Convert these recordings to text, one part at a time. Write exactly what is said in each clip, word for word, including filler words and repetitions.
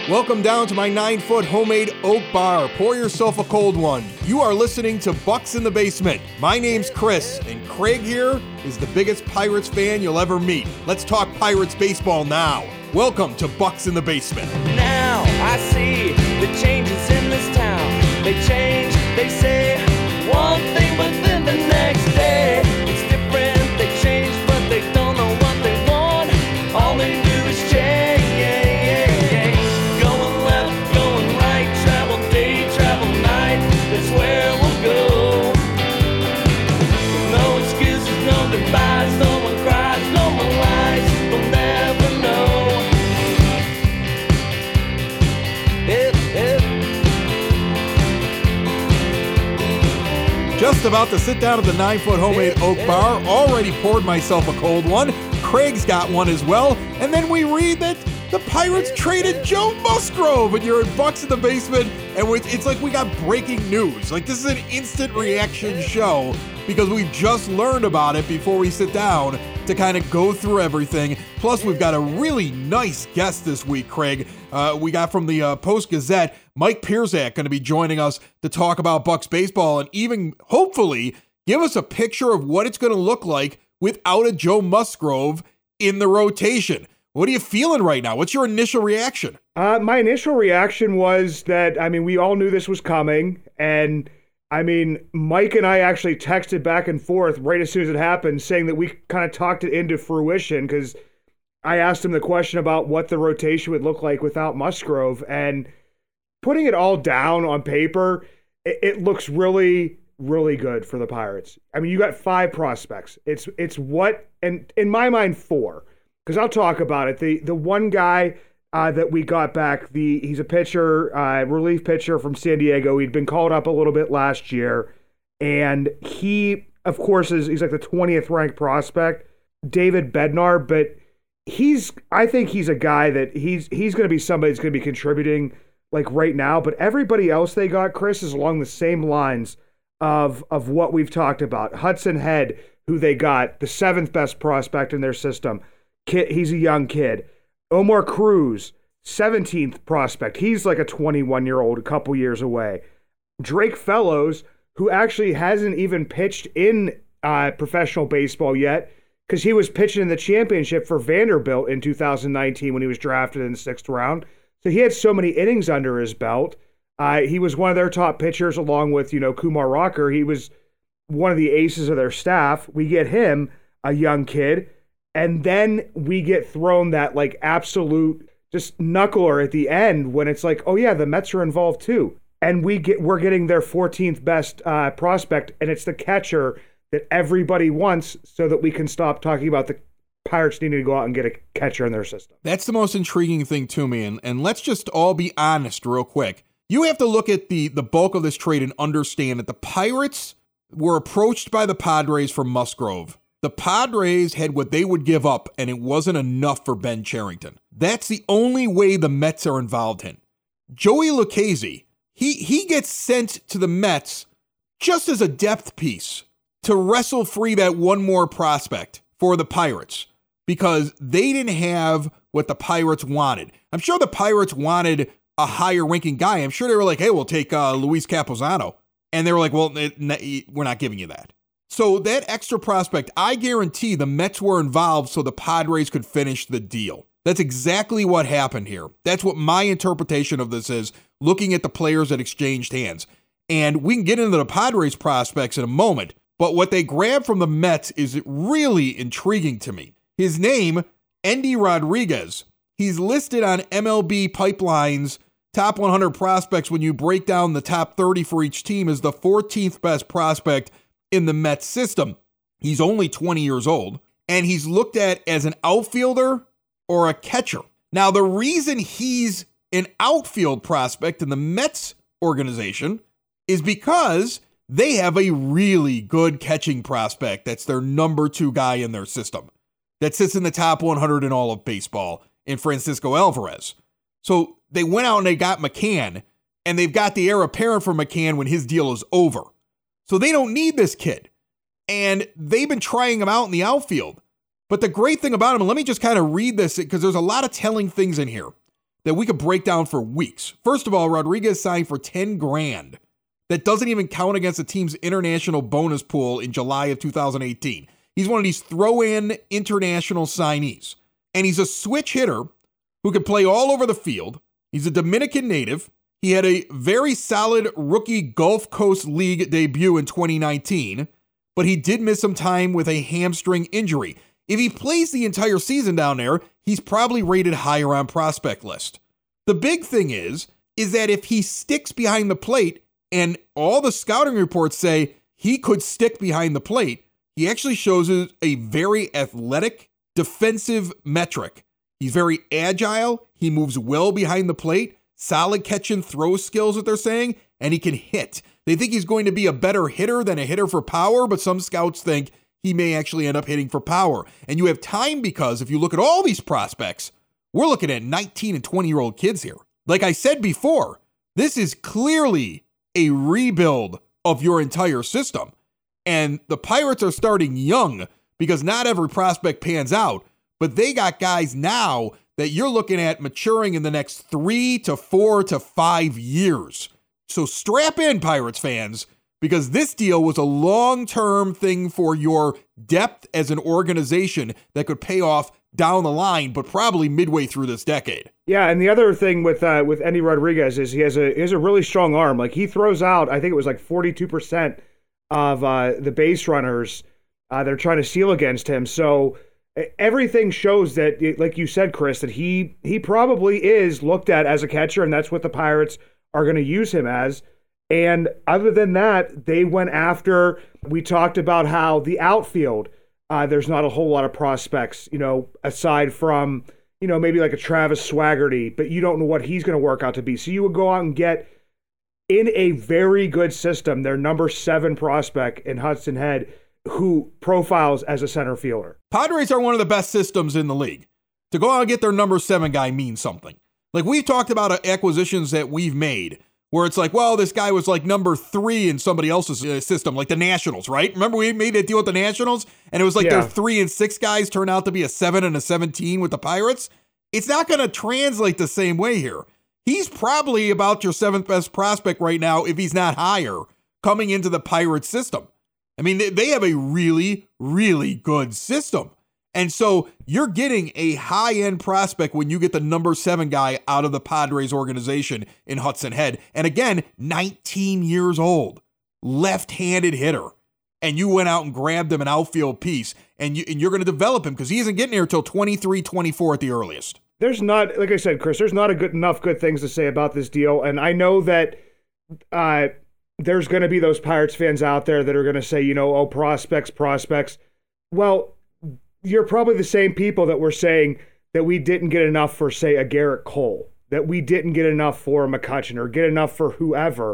Welcome down to my nine-foot homemade oak bar. Pour yourself a cold one. You are listening to Bucks in the Basement. My name's Chris, and Craig here is the biggest Pirates fan you'll ever meet. Let's talk Pirates baseball now. Welcome to Bucks in the Basement. Now I see the changes in this town. They change, they say one thing, but then the next day it's different. They change, but they don't know what they want. All they do is change. Going left, going right, travel day, travel night. That's where we'll go. No excuses, no goodbyes, no one cries, no more lies. We'll never know. If, if. Just about to sit down at the nine-foot homemade oak bar. Already poured myself a cold one. Craig's got one as well. And then we read that the Pirates traded Joe Musgrove, and you're at Bucks in the Basement, and it's like we got breaking news. Like, this is an instant reaction show because we've just learned about it before we sit down to kind of go through everything. Plus, we've got a really nice guest this week, Craig. Uh, we got from the uh, Post-Gazette, Mike Pierzak, going to be joining us to talk about Bucks baseball and even, hopefully, give us a picture of what it's going to look like without a Joe Musgrove in the rotation. What are you feeling right now? What's your initial reaction? Uh, my initial reaction was that, I mean, we all knew this was coming. And, I mean, Mike and I actually texted back and forth right as soon as it happened, saying that we kind of talked it into fruition because I asked him the question about what the rotation would look like without Musgrove. And putting it all down on paper, it, it looks really, really good for the Pirates. I mean, you got five prospects. It's it's what, and in my mind, four. Because I'll talk about it. The the one guy uh, that we got back, the he's a pitcher, uh, relief pitcher from San Diego. He'd been called up a little bit last year. And he, of course, is he's like the twentieth ranked prospect, David Bednar. But he's, I think he's a guy that he's he's going to be somebody that's going to be contributing like right now. But everybody else they got, Chris, is along the same lines of of what we've talked about. Hudson Head, who they got, the seventh best prospect in their system. Kid, he's a young kid. Omar Cruz, seventeenth prospect. He's like a twenty-one-year-old, a couple years away. Drake Fellows, who actually hasn't even pitched in uh, professional baseball yet because he was pitching in the championship for Vanderbilt in two thousand nineteen when he was drafted in the sixth round. So he had so many innings under his belt. Uh, he was one of their top pitchers along with, you know, Kumar Rocker. He was one of the aces of their staff. We get him, a young kid. And then we get thrown that like absolute just knuckler at the end when it's like, oh yeah, the Mets are involved too. And we get we're getting their fourteenth best uh, prospect, and it's the catcher that everybody wants, so that we can stop talking about the Pirates needing to go out and get a catcher in their system. That's the most intriguing thing to me, and, and let's just all be honest real quick. You have to look at the the bulk of this trade and understand that the Pirates were approached by the Padres for Musgrove. The Padres had what they would give up, and it wasn't enough for Ben Cherington. That's the only way the Mets are involved in. Joey Lucchesi, he, he gets sent to the Mets just as a depth piece to wrestle free that one more prospect for the Pirates because they didn't have what the Pirates wanted. I'm sure the Pirates wanted a higher ranking guy. I'm sure they were like, hey, we'll take uh, Luis Capozano. And they were like, well, we're not giving you that. So that extra prospect, I guarantee the Mets were involved so the Padres could finish the deal. That's exactly what happened here. That's what my interpretation of this is, looking at the players that exchanged hands. And we can get into the Padres prospects in a moment, but what they grabbed from the Mets is really intriguing to me. His name, Endy Rodriguez. He's listed on M L B Pipeline's top one hundred prospects when you break down the top thirty for each team as the fourteenth best prospect in the Mets system. He's only twenty years old, and he's looked at as an outfielder or a catcher. Now, the reason he's an outfield prospect in the Mets organization is because they have a really good catching prospect that's their number two guy in their system that sits in the top one hundred in all of baseball in Francisco Alvarez. So they went out and they got McCann, and they've got the heir apparent for McCann when his deal is over. So they don't need this kid. And they've been trying him out in the outfield. But the great thing about him, and let me just kind of read this because there's a lot of telling things in here. that we could break down for weeks. First of all, Rodriguez signed for ten grand. That doesn't even count against the team's international bonus pool in July of two thousand eighteen. He's one of these throw-in international signees. And he's a switch hitter who can play all over the field. He's a Dominican native. He had a very solid rookie Gulf Coast League debut in twenty nineteen, but he did miss some time with a hamstring injury. If he plays the entire season down there, he's probably rated higher on prospect list. The big thing is, is that if he sticks behind the plate, and all the scouting reports say he could stick behind the plate, he actually shows a very athletic defensive metric. He's very agile. He moves well behind the plate, solid catch and throw skills, what they're saying, and he can hit. They think he's going to be a better hitter than a hitter for power, but some scouts think he may actually end up hitting for power. And you have time because if you look at all these prospects, we're looking at nineteen and twenty year old kids here. Like I said before, this is clearly a rebuild of your entire system. And the Pirates are starting young because not every prospect pans out, but they got guys now that you're looking at maturing in the next three to four to five years. So strap in, Pirates fans, because this deal was a long-term thing for your depth as an organization that could pay off down the line, but probably midway through this decade. Yeah, and the other thing with uh, with Endy Rodriguez is he has a he has a really strong arm. Like he throws out, I think it was like forty-two percent of uh, the base runners uh, they're trying to steal against him. So everything shows that, like you said, Chris, that he he probably is looked at as a catcher, and that's what the Pirates are going to use him as. And other than that, they went after, we talked about how the outfield, uh, there's not a whole lot of prospects, you know, aside from, you know, maybe like a Travis Swaggerty, but you don't know what he's going to work out to be. So you would go out and get, in a very good system, their number seven prospect in Hudson Head, who profiles as a center fielder. Padres are one of the best systems in the league. To go out and get their number seven guy means something. Like we've talked about acquisitions that we've made where it's like, well, this guy was like number three in somebody else's uh, system, like the Nationals, right? Remember we made that deal with the Nationals and it was like Yeah. their three and six guys turned out to be a seven and a seventeen with the Pirates. It's not going to translate the same way here. He's probably about your seventh best prospect right now, if he's not higher, coming into the Pirates system. I mean, they have a really, really good system. And so you're getting a high-end prospect when you get the number seven guy out of the Padres organization in Hudson Head. And again, nineteen years old, left-handed hitter. And you went out and grabbed him an outfield piece. And, you, and you're going to develop him because he isn't getting here until twenty-three, twenty-four at the earliest. There's not, like I said, Chris, there's not a good enough good things to say about this deal. And I know that uh, there's going to be those Pirates fans out there that are going to say, you know, oh, prospects, prospects. Well, you're probably the same people that were saying that we didn't get enough for, say, a Garrett Cole, that we didn't get enough for a McCutchen or get enough for whoever.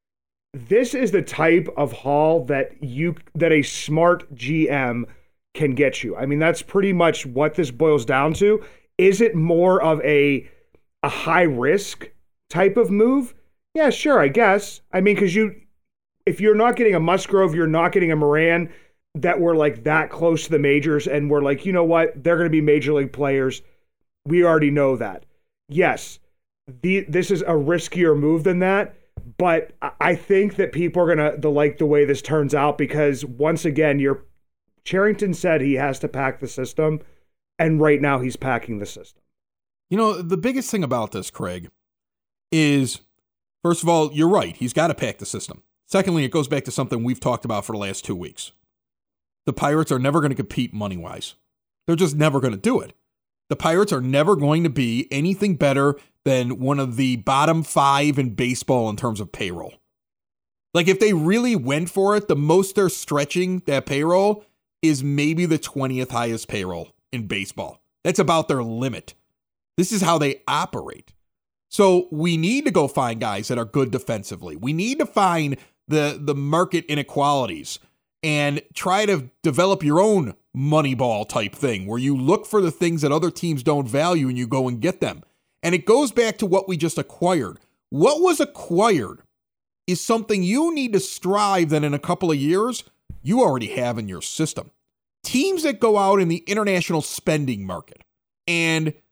This is the type of haul that you that a smart G M can get you. I mean, that's pretty much what this boils down to. Is it more of a a high risk type of move? Yeah, sure, I guess. I mean, because you, if you're not getting a Musgrove, you're not getting a Moran that were like that close to the majors, and we're like, you know what, they're going to be major league players. We already know that. Yes, the this is a riskier move than that, but I think that people are going to like the way this turns out because once again, you're Cherington said he has to pack the system. And right now he's packing the system. You know, the biggest thing about this, Craig, is, first of all, you're right. He's got to pack the system. Secondly, it goes back to something we've talked about for the last two weeks. The Pirates are never going to compete money-wise. They're just never going to do it. The Pirates are never going to be anything better than one of the bottom five in baseball in terms of payroll. Like, if they really went for it, the most they're stretching that payroll is maybe the twentieth highest payroll in baseball. That's about their limit. This is how they operate. So we need to go find guys that are good defensively. We need to find the, the market inequalities and try to develop your own Moneyball type thing where you look for the things that other teams don't value and you go and get them. And it goes back to what we just acquired. What was acquired is something you need to strive that in a couple of years you already have in your system. Teams that go out in the international spending market and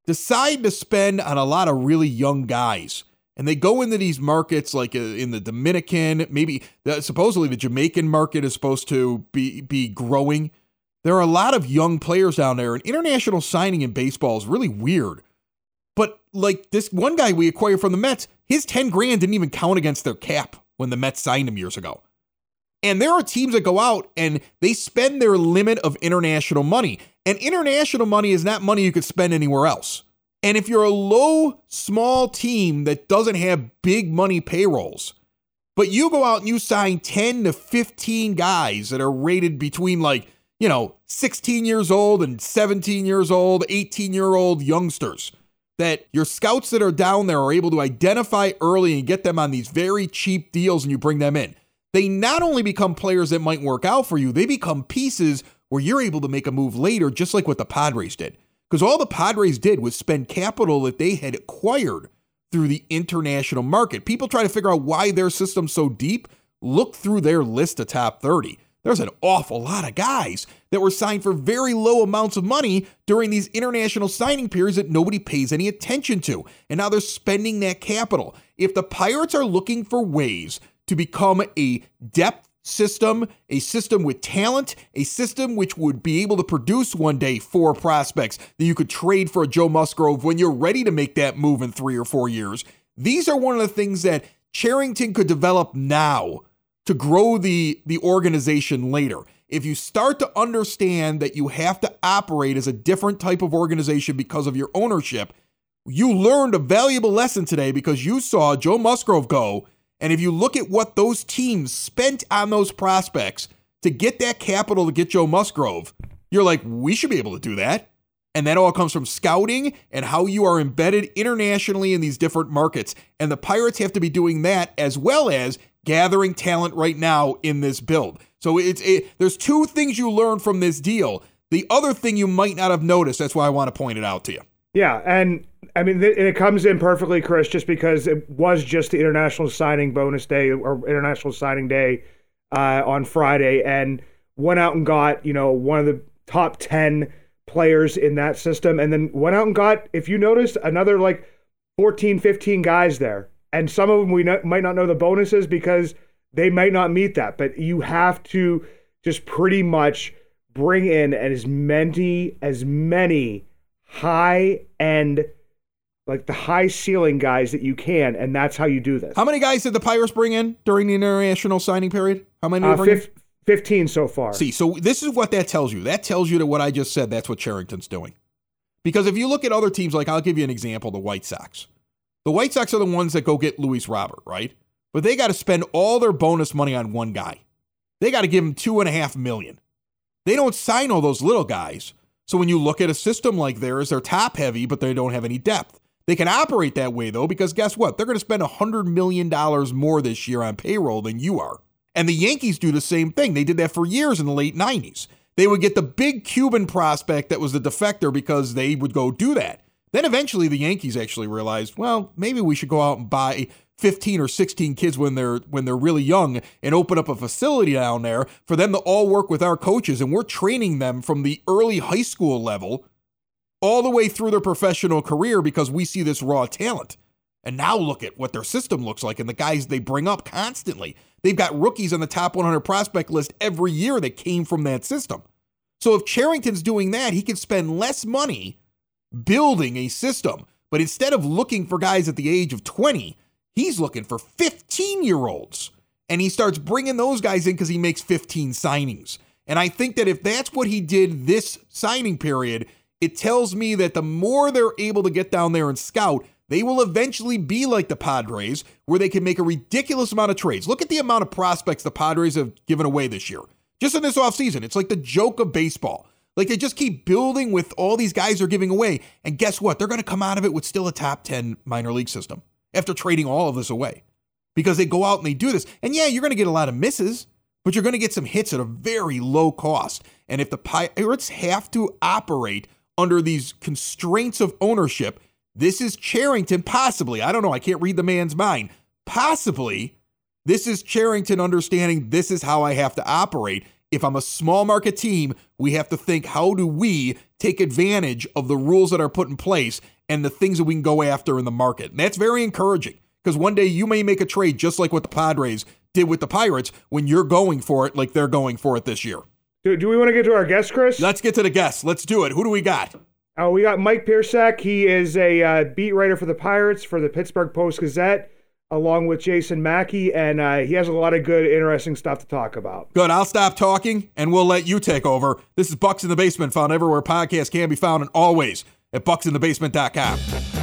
decide to spend on a lot of really young guys. And they go into these markets like in the Dominican, maybe the, supposedly the Jamaican market is supposed to be, be growing. There are a lot of young players down there, and international signing in baseball is really weird. But like this one guy we acquired from the Mets, his ten grand didn't even count against their cap when the Mets signed him years ago. And there are teams that go out and they spend their limit of international money. And international money is not money you could spend anywhere else. And if you're a low, small team that doesn't have big money payrolls, but you go out and you sign ten to fifteen guys that are rated between like, you know, sixteen years old and seventeen years old, eighteen year old youngsters, that your scouts that are down there are able to identify early and get them on these very cheap deals and you bring them in. They not only become players that might work out for you, they become pieces where you're able to make a move later, just like what the Padres did. Because all the Padres did was spend capital that they had acquired through the international market. People try to figure out why their system's so deep. Look through their list of top thirty. There's an awful lot of guys that were signed for very low amounts of money during these international signing periods that nobody pays any attention to. And now they're spending that capital. If the Pirates are looking for ways to become a depth system, a system with talent, a system which would be able to produce one day four prospects that you could trade for a Joe Musgrove when you're ready to make that move in three or four years. These are one of the things that Cherington could develop now to grow the, the organization later. If you start to understand that you have to operate as a different type of organization because of your ownership, you learned a valuable lesson today because you saw Joe Musgrove go. And if you look at what those teams spent on those prospects to get that capital to get Joe Musgrove, you're like, we should be able to do that. And that all comes from scouting and how you are embedded internationally in these different markets. And the Pirates have to be doing that as well as gathering talent right now in this build. So it's it, there's two things you learn from this deal. The other thing you might not have noticed, that's why I want to point it out to you. Yeah, and I mean, th- it comes in perfectly, Chris, just because it was just the International Signing Bonus Day or International Signing Day uh, on Friday, and went out and got, you know, one of the top ten players in that system, and then went out and got, if you noticed, another like fourteen, fifteen guys there. And some of them we not, might not know the bonuses because they might not meet that, but you have to just pretty much bring in as many, as many high-end, like the high-ceiling guys that you can, and that's how you do this. How many guys did the Pirates bring in during the international signing period? How many did uh, they bring fif- in? fifteen so far. See, so this is what that tells you. That tells you that what I just said, that's what Cherington's doing. Because if you look at other teams, like I'll give you an example, the White Sox. The White Sox are the ones that go get Luis Robert, right? But they got to spend all their bonus money on one guy. They got to give him two and a half million. They don't sign all those little guys. So when you look at a system like theirs, they're top heavy, but they don't have any depth. They can operate that way though, because guess what? They're going to spend one hundred million dollars more this year on payroll than you are. And the Yankees do the same thing. They did that for years in the late nineties. They would get the big Cuban prospect that was the defector because they would go do that. Then eventually the Yankees actually realized, well, maybe we should go out and buy fifteen or sixteen kids when they're when they're really young and open up a facility down there for them to all work with our coaches. And we're training them from the early high school level all the way through their professional career because we see this raw talent. And now look at what their system looks like and the guys they bring up constantly. They've got rookies on the top one hundred prospect list every year that came from that system. So if Cherington's doing that, he can spend less money building a system. But instead of looking for guys at the age of twenty, he's looking for fifteen-year-olds. And he starts bringing those guys in because he makes fifteen signings. And I think that if that's what he did this signing period, it tells me that the more they're able to get down there and scout, they will eventually be like the Padres, where they can make a ridiculous amount of trades. Look at the amount of prospects the Padres have given away this year. Just in this offseason, it's like the joke of baseball. Like they just keep building with all these guys they're giving away. And guess what? They're going to come out of it with still a top ten minor league system after trading all of this away because they go out and they do this. And yeah, you're going to get a lot of misses, but you're going to get some hits at a very low cost. And if the Pirates have to operate under these constraints of ownership, this is Cherington possibly. I don't know. I can't read the man's mind. Possibly, this is Cherington understanding this is how I have to operate. If I'm a small market team, we have to think, how do we take advantage of the rules that are put in place and the things that we can go after in the market. And that's very encouraging because one day you may make a trade just like what the Padres did with the Pirates when you're going for it like they're going for it this year. Do, do we want to get to our guest, Chris? Let's get to the guests. Let's do it. Who do we got? Oh, we got Mike Piersack. He is a uh, beat writer for the Pirates for the Pittsburgh Post-Gazette, along with Jason Mackey, and uh, he has a lot of good, interesting stuff to talk about. Good. I'll stop talking, and we'll let you take over. This is Bucks in the Basement, found everywhere podcasts can be found, and always at bucks in the basement dot com.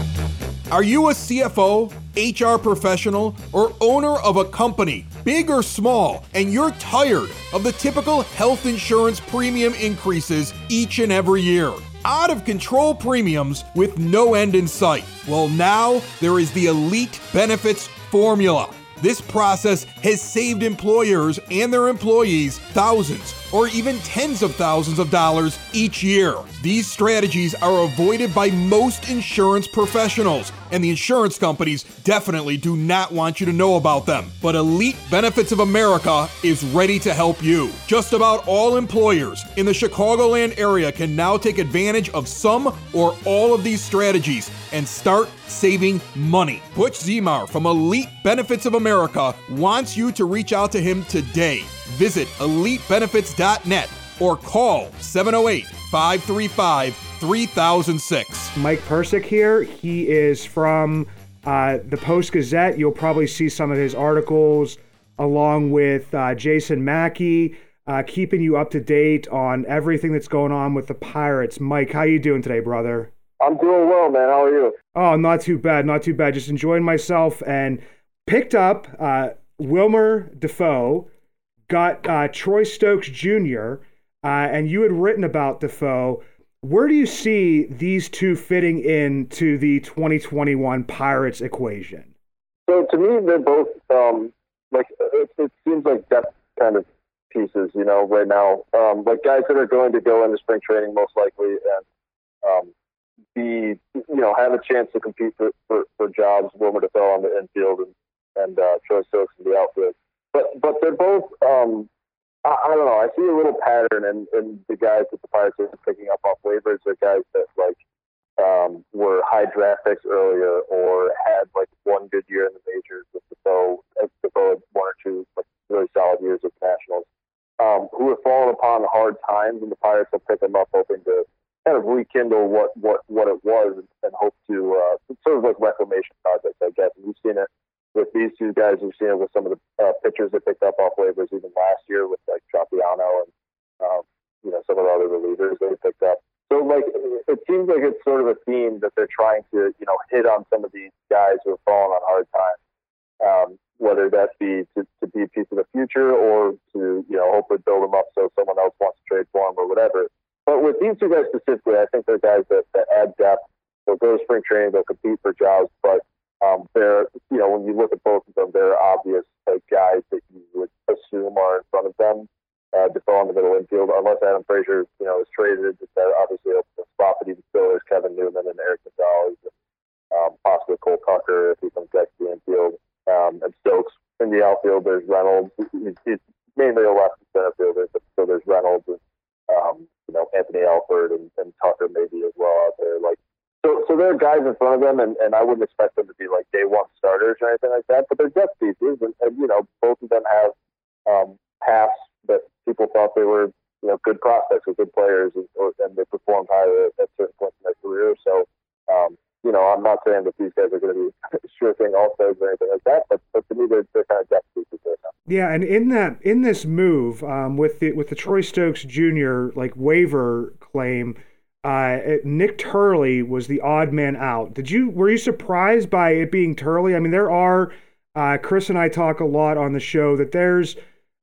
Are you a C F O, H R professional, or owner of a company, big or small, and you're tired of the typical health insurance premium increases each and every year? Out of control premiums with no end in sight. Well, now there is the Elite Benefits Formula. This process has saved employers and their employees thousands or even tens of thousands of dollars each year. These strategies are avoided by most insurance professionals, and the insurance companies definitely do not want you to know about them. But Elite Benefits of America is ready to help you. Just about all employers in the Chicagoland area can now take advantage of some or all of these strategies and start saving money. Butch Zemar from Elite Benefits of America wants you to reach out to him today. Visit elite benefits dot net or call seven oh eight, five three five, three thousand six. Mike Piersack here. He is from uh, the Post-Gazette. You'll probably see some of his articles along with uh, Jason Mackey, uh, keeping you up to date on everything that's going on with the Pirates. Mike, how you doing today, brother? I'm doing well, man. How are you? Oh, not too bad, not too bad. Just enjoying myself and picked up uh, Wilmer Defoe, got uh, Troy Stokes Junior, uh, and you had written about Defoe. Where do you see these two fitting into the twenty twenty-one Pirates equation? So to me, they're both um, like it, it seems like depth kind of pieces, you know, right now. Um, like guys that are going to go into spring training most likely and um, be, you know, have a chance to compete for, for, for jobs. Wilmer Defoe on the infield and and uh, Troy Stokes in the outfield. But but they're both, um, I, I don't know, I see a little pattern in, in the guys that the Pirates are picking up off waivers. They're guys that, like, um, were high draft picks earlier or had, like, one good year in the majors with Defoe, Defoe had one or two like, really solid years with the Nationals, um, who have fallen upon hard times, and the Pirates will pick them up hoping to kind of rekindle what, what, what it was and, and hope to, uh, sort of like reclamation projects, I guess. And we've seen it with these two guys. We've seen it with some of the uh, pitchers that picked up off waivers even last year with like Tropiano and, um, you know, some of the other relievers they picked up. So like, it seems like it's sort of a theme that they're trying to, you know, hit on some of these guys who have fallen on hard times, um, whether that be to, to be a piece of the future or to, you know, hopefully build them up so someone else wants to trade for them or whatever. But with these two guys specifically, I think they're guys that, that add depth. They'll go to spring training, they'll compete for jobs, but Um, they're, you know, when you look at both of them, they're obvious like guys that you would assume are in front of them. Uh, Defoe on the middle infield, unless Adam Frazier, you know, is traded, that obviously opens a spot. But even still, there's Kevin Newman and Eric Gonzalez, and um, possibly Cole Tucker if he comes back to the infield. Um, and Stokes in the outfield, there's Reynolds. He's, he's mainly a left center fielder, but so there's Reynolds and um, you know, Anthony Alford and, and Tucker maybe as well out there. Like. So, so there are guys in front of them, and, and I wouldn't expect them to be like day one starters or anything like that. But they're depth pieces, and, and you know, both of them have um, paths that people thought they were, you know, good prospects or good players, and, or, and they performed higher at certain points in their career. So, um, you know, I'm not saying that these guys are going to be sure thing all stars or anything like that, but, but to me, they're, they're kind of depth pieces right now. Yeah, and in that in this move um, with the with the Troy Stokes Junior like waiver claim. Uh, Nick Turley was the odd man out. Did you were you surprised by it being Turley? I mean, there are uh, Chris and I talk a lot on the show that there's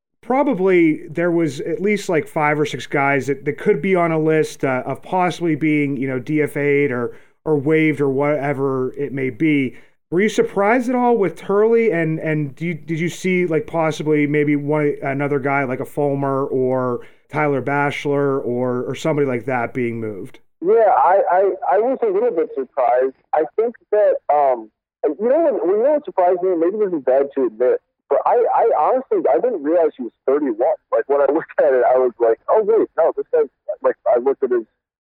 probably there was at least like five or six guys that, that could be on a list uh, of possibly being, you know, D F A'd or or waived or whatever it may be. Were you surprised at all with Turley? And and do you, did you see like possibly maybe one another guy like a Fulmer or Tyler Bachelor or or somebody like that being moved? Yeah, I, I, I was a little bit surprised. I think that, um, you know what, well, you know what surprised me? Maybe this is bad to admit, but I, I honestly, I didn't realize he was thirty-one. Like, when I looked at it, I was like, oh, wait, no, this guy's, like, I looked at his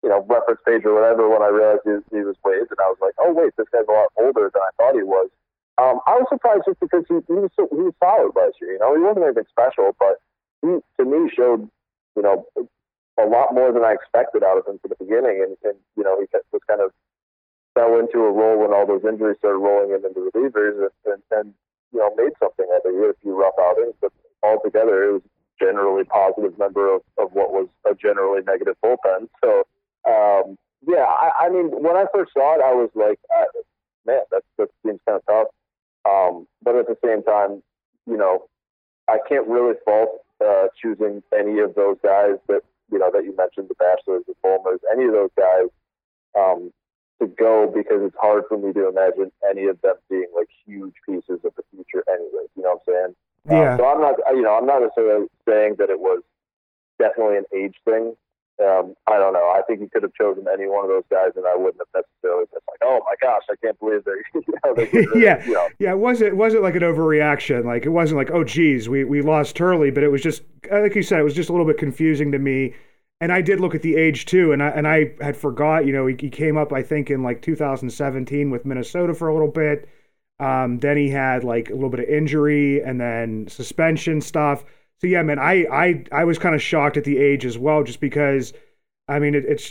you know, reference page or whatever when I realized he was, he was waived, and I was like, oh wait, this guy's a lot older than I thought he was. Um, I was surprised just because he, he was so, he was solid last year. You know, he wasn't anything special, but he to me showed, you know, a lot more than I expected out of him from the beginning, and, and you know, he was kind of fell into a role when all those injuries started rolling him into relievers, and, and, and you know, made something of it. He had a few rough outings, but altogether it was generally positive member of, of what was a generally negative bullpen. So, um, yeah, I, I mean, when I first saw it, I was like, uh, man, that, that seems kind of tough. Um, but at the same time, you know, I can't really fault uh, choosing any of those guys that, you know, that you mentioned, the Bachelors, the Fulmers, any of those guys um, to go, because it's hard for me to imagine any of them being like huge pieces of the future anyways, you know what I'm saying? Yeah. Um, so I'm not, you know, I'm not necessarily saying that it was definitely an age thing. Um, I don't know. I think he could have chosen any one of those guys, and I wouldn't have necessarily been like, "Oh my gosh, I can't believe they're." You know, they yeah, you know. yeah. It wasn't it wasn't like an overreaction. Like it wasn't like, "Oh, geez, we we lost Turley," but it was just like you said, it was just a little bit confusing to me. And I did look at the age too, and I and I had forgot. You know, he, he came up, I think, in like two thousand seventeen with Minnesota for a little bit. Um, then he had like a little bit of injury and then suspension stuff. So yeah, man, I I I was kind of shocked at the age as well, just because, I mean, it, it's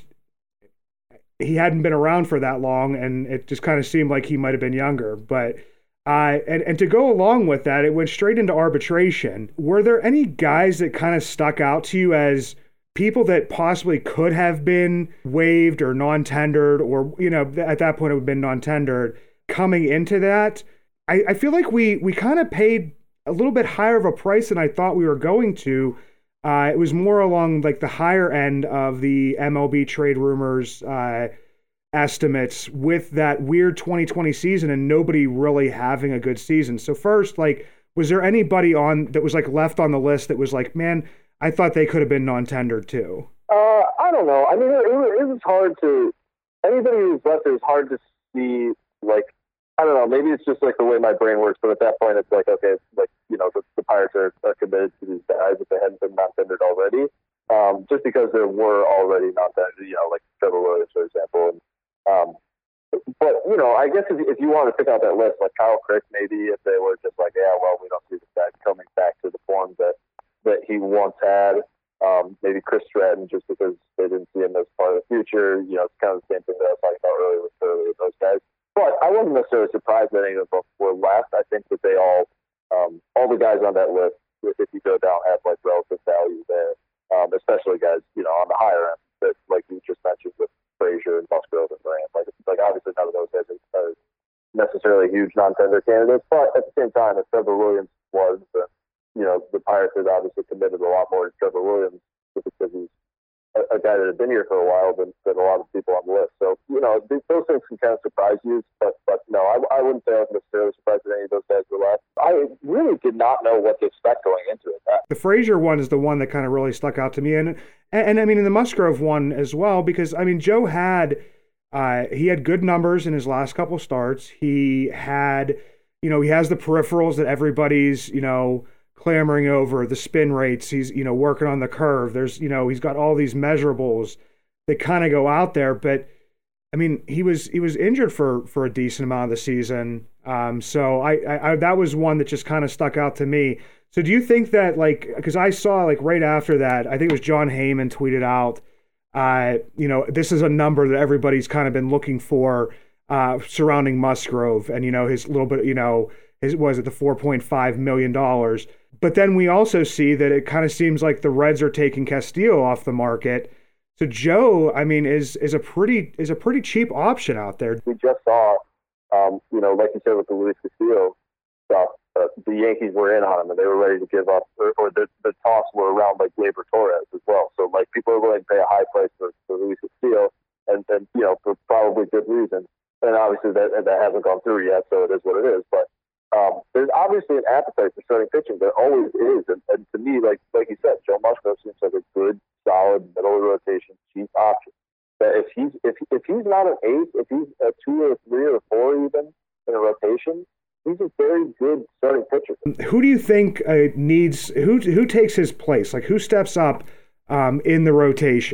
he hadn't been around for that long, and it just kind of seemed like he might have been younger. But uh, and and to go along with that, it went straight into arbitration. Were there any guys that kind of stuck out to you as people that possibly could have been waived or non-tendered, or, you know, at that point it would have been non-tendered coming into that? I, I feel like we we kind of paid a little bit higher of a price than I thought we were going to. Uh, it was more along like the higher end of the M L B trade rumors uh, estimates, with that weird twenty twenty season and nobody really having a good season. So first, like, was there anybody on that was like left on the list that was like, man, I thought they could have been non-tendered too? Uh, I don't know. I mean, it, it, it was hard to, anybody who's left, it was hard to see, like, I don't know, maybe it's just like the way my brain works, but at that point it's like, okay, it's like, you know, the, the Pirates are, are committed to these guys if they hadn't been non-tendered already, um, just because there were already non-tendered, you know, like Trevor Williams, for example. And, um, but, you know, I guess if, if you want to pick out that list, like Kyle Crick, maybe if they were just like, yeah, well, we don't see this guy coming back to the form that, that he once had, um, maybe Chris Stratton, just because they didn't see him as part of the future. You know, it's kind of the same thing that I was talking about earlier with Turley and those guys. But I wasn't necessarily surprised that any of them were left. I think that they all, um, all the guys on that list, if you go down, have like relative value there, um, especially guys, you know, on the higher end, that like you just mentioned with Frazier and Musgrove and Grant. Like, like obviously none of those guys are necessarily huge non-tender candidates, but at the same time, if Trevor Williams was, then, you know, the Pirates had obviously committed a lot more to Trevor Williams because he's a, a guy that had been here for a while than, than a lot of people on the list. So, you know, th- those things can kind of surprise you, but, but no, I, I wouldn't say I was necessarily surprised that any of those guys were left. I really did not know what to expect going into it. The Frazier one is the one that kind of really stuck out to me. And, and, and I mean, in the Musgrove one as well, because, I mean, Joe had, uh, he had good numbers in his last couple starts. He had, you know, he has the peripherals that everybody's, you know, clamoring over, the spin rates. He's, you know, working on the curve. There's, you know, he's got all these measurables that kind of go out there. But I mean, he was he was injured for for a decent amount of the season. Um, so I, I, I that was one that just kind of stuck out to me. So do you think that, like, because I saw like right after that, I think it was John Heyman tweeted out, uh, you know, this is a number that everybody's kind of been looking for uh, surrounding Musgrove, and, you know, his little bit, you know, his was it the four point five million dollars. But then we also see that it kind of seems like the Reds are taking Castillo off the market. So Joe, I mean, is is a pretty is a pretty cheap option out there. We just saw, um, you know, like you said with the Luis Castillo stuff, uh, the Yankees were in on him and they were ready to give up, or, or the the talks were around like Gleyber Torres as well. So like people are willing to pay a high price for, for Luis Castillo, and, and you know, for probably good reason. And obviously that that hasn't gone through yet, so it is what it is. But Um, there's obviously an appetite for starting pitching. There always is, and, and to me, like like you said, Joe Musgrove seems like a good, solid middle of the rotation cheap option. But if he's if if he's not an ace, if he's a two or a three or a four even in a rotation, he's a very good starting pitcher. Who do you think uh, needs who who takes his place? Like, who steps up um, in the rotation?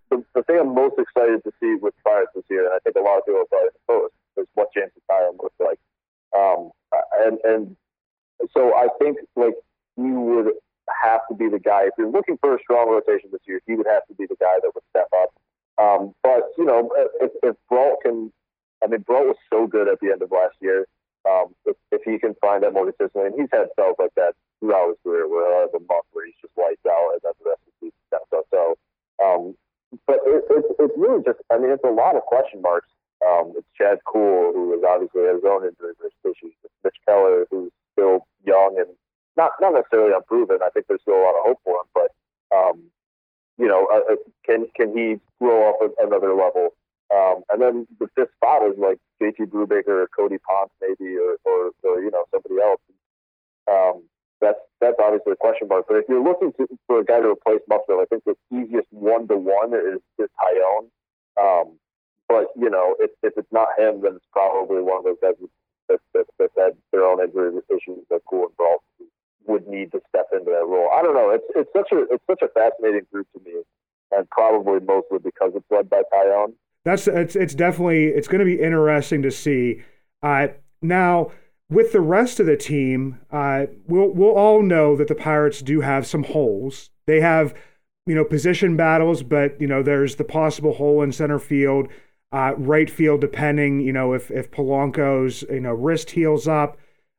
the, the thing I'm most excited to see with Pirates this year, and I think a lot of people are probably opposed, is what James Taillon looks like. Um, and and so I think like he would have to be the guy. If you're looking for a strong rotation this year, he would have to be the guy that would step up. Um, but you know, if, if Brault can, I mean, Brault was so good at the end of last year. Um, if, if he can find that more consistently, and he's had spells like that throughout his career, where he'll have a month where he's just lights out, and then the rest of the season kind of so. Um, but it, it, it's really just, I mean, it's a lot of question marks. Um, it's Chad Kuhl, who is obviously has his own injury risk issues. It's Mitch Keller, who's still young and not not necessarily unproven. I think there's still a lot of hope for him, but um, you know, uh, can can he grow up at another level? Um, and then the fifth spot is like J T Brubaker or Cody Ponce maybe, or, or, or you know, somebody else. Um, that's that's obviously a question mark. But if you're looking to, for a guy to replace Musgrove, I think the easiest one-to-one is, is Taillon. Um, but, you know, if, if it's not him, then it's probably one of those guys that, that, that had their own injury issues that Kuhl and Brault would need to step into that role. I don't know. It's it's such a it's such a fascinating group to me, and probably mostly because it's led by Taillon. That's it's it's definitely it's going to be interesting to see. Uh, now, with the rest of the team, uh, we'll we'll all know that the Pirates do have some holes. They have, you know, position battles, but you know, there's the possible hole in center field, uh, right field, depending, you know, if if Polanco's you know wrist heals up.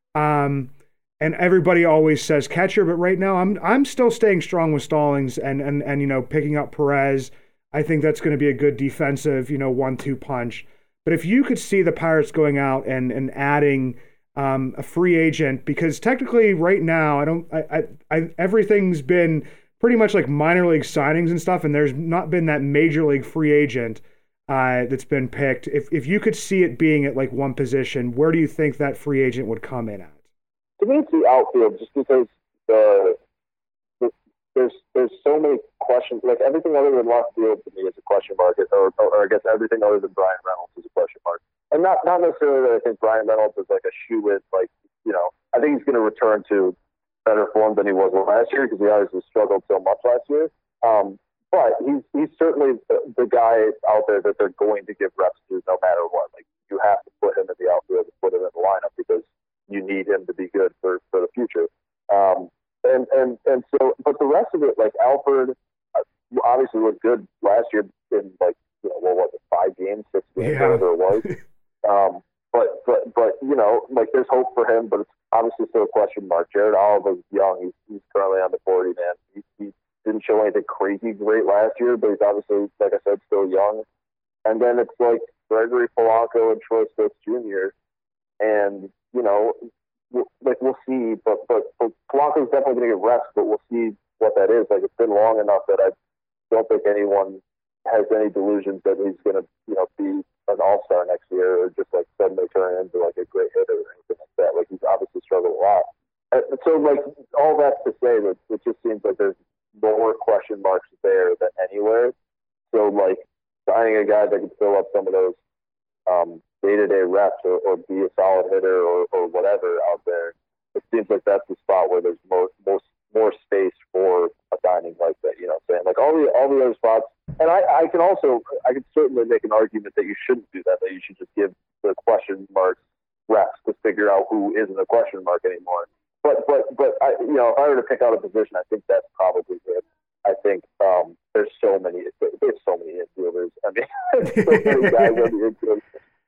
Um, And everybody always says catcher, but right now I'm I'm still staying strong with Stallings and and and you know picking up Perez. I think that's going to be a good defensive, you know, one two punch. But if you could see the Pirates going out and and adding um, a free agent, because technically right now I don't I, I I everything's been pretty much like minor league signings and stuff, and there's not been that major league free agent uh, that's been picked. If if you could see it being at like one position, where do you think that free agent would come in at? To me, it's the outfield, just because the, the there's there's so many questions. Like everything other than left field to me is a question mark, or, or, or I guess everything other than Brian Reynolds is a question mark. And not not necessarily that I think Brian Reynolds is like a shoe-in. Like you know, I think he's going to return to better form than he was last year because he obviously struggled so much last year. Um, but he's he's certainly the, the guy out there that they're going to give reps to no matter what. Like you have to put him in the outfield and put him in the lineup because you need him to be good for, for the future. Um, and, and, and so, but the rest of it, like Alford obviously looked good last year in like, you know, what was it, five games, six games, yeah. whatever it was. um, but, but, but, you know, like there's hope for him, but it's obviously still a question mark. Jared Olive is young. He's, he's currently on the forty, man. He, he didn't show anything crazy great last year, but he's obviously, like I said, still young. And then it's like Gregory Polanco and Troy Stokes Junior And, you know, like we'll see, but but, but Polanco's definitely going to get reps, but we'll see what that is. Like it's been long enough that I don't think anyone has any delusions that he's going to, you know, be an all-star next year or just like suddenly turn into like a great hitter or anything like that. Like he's obviously struggled a lot. And so like all that's to say that it just seems like there's more question marks there than anywhere. So like signing a guy that can fill up some of those um, day-to-day reps or, or be a solid hitter or, or whatever out there, it seems like that's the spot where there's more most more space for a signing like that. You know what I'm saying? Like all the all the other spots, and I, I can also I can certainly make an argument that you shouldn't do that. That you should just give the question mark reps to figure out who isn't a question mark anymore. But but but I you know if I were to pick out a position, I think that's probably it. I think um, there's so many there's so many infielders. I mean, so many guys on the infield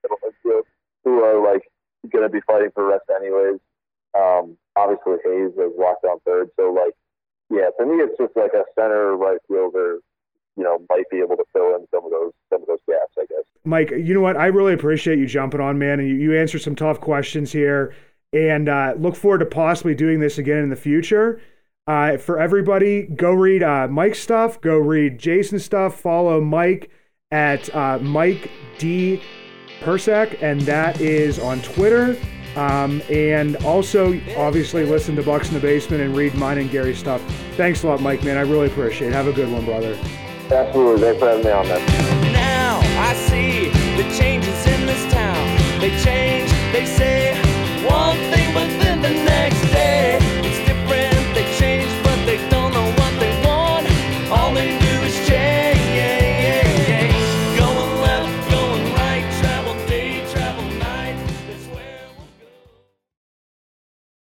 who are like going to be fighting for rest anyways. Um, obviously Hayes is locked down third. So like, yeah, for me, it's just like a center right fielder, you know, might be able to fill in some of those, some of those gaps, I guess. Mike, you know what? I really appreciate you jumping on, man. And you, you answered some tough questions here, and uh, look forward to possibly doing this again in the future. Uh, for everybody, go read uh, Mike's stuff, go read Jason's stuff, follow Mike at uh, Mike D. Persak, and that is on Twitter. Um, and also, obviously, listen to Bucks in the Basement and read mine and Gary's stuff. Thanks a lot, Mike, man. I really appreciate it. Have a good one, brother. Absolutely. Thanks for having me on, man. Now I see the changes in this town. They change, they say